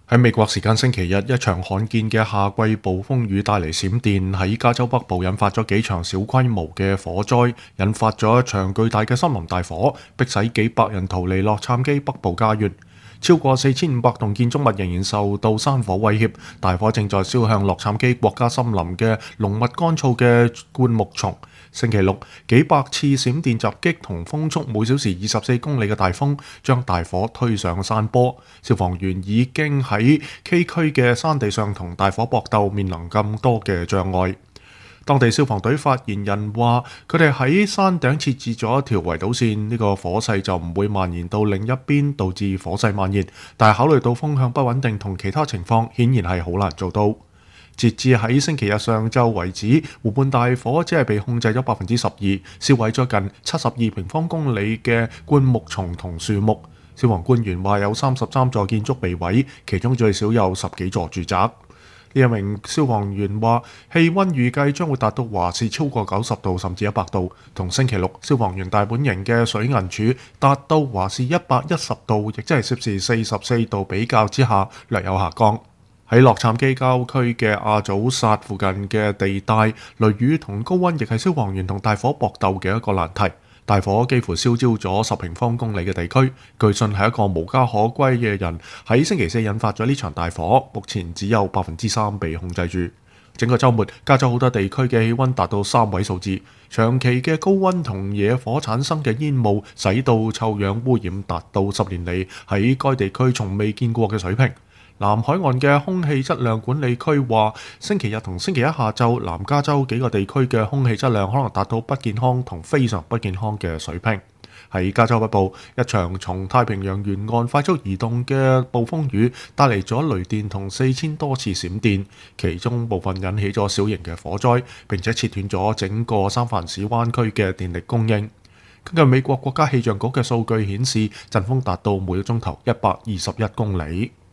喺美國時間星期日，一場罕見嘅夏季暴風雨帶嚟閃電，喺加州北部引發咗幾場小規模嘅火災，引發咗一場巨大嘅森林大火，迫使幾百人逃離洛杉磯北部家園。超過4500棟建築物仍然受到山火威脅，大火正在燒向洛杉磯國家森林嘅濃密乾燥嘅灌木叢。星期六，幾百次閃電襲擊同風速每小時24公里嘅大風，將大火推上山坡。消防員已經喺崎嶇嘅山地上同大火搏鬥，面臨更多嘅障礙。當地消防隊發言人話：佢哋喺山頂設置咗一條圍堵線，呢個火勢就唔會蔓延到另一邊，導致火勢蔓延。但係考慮到風向不穩定同其他情況，顯然係好難做到。截至喺星期日上晝為止，湖畔大火只係被控制咗12%，燒毀咗近72平方公里嘅灌木叢同樹木。消防官員話有33座建築被毀，其中最少有10幾座住宅。呢一名消防員話，氣温預計將會達到華氏超過90度甚至100度，同星期六消防員大本營嘅水銀柱達到華氏110度，亦即係攝氏44度比較之下略有下降。喺洛杉磯郊區嘅阿祖薩附近嘅地帶，雷雨同高温亦係消防員同大火搏鬥嘅一個難題。大火幾乎燒焦咗10平方公里嘅地區，據信係一個無家可歸嘅人喺星期四引發咗呢場大火，目前只有3%被控制住。整個週末，加州好多地區嘅氣温達到3位數字，長期嘅高温同野火產生嘅煙霧，使到臭氧污染達到10年嚟喺該地區從未見過嘅水平。南海岸嘅空氣質量管理區話，星期日同星期一下晝，南加州幾個地區嘅空氣質量可能達到不健康同非常不健康嘅水平。喺加州北部，一場從太平洋沿岸快速移動嘅暴風雨帶嚟咗雷電同4000多次閃電，其中部分引起咗小型嘅火災，並且切斷咗整個三藩市灣區嘅電力供應。根據美國國家氣象局嘅數據顯示，陣風達到每個鐘頭121公里。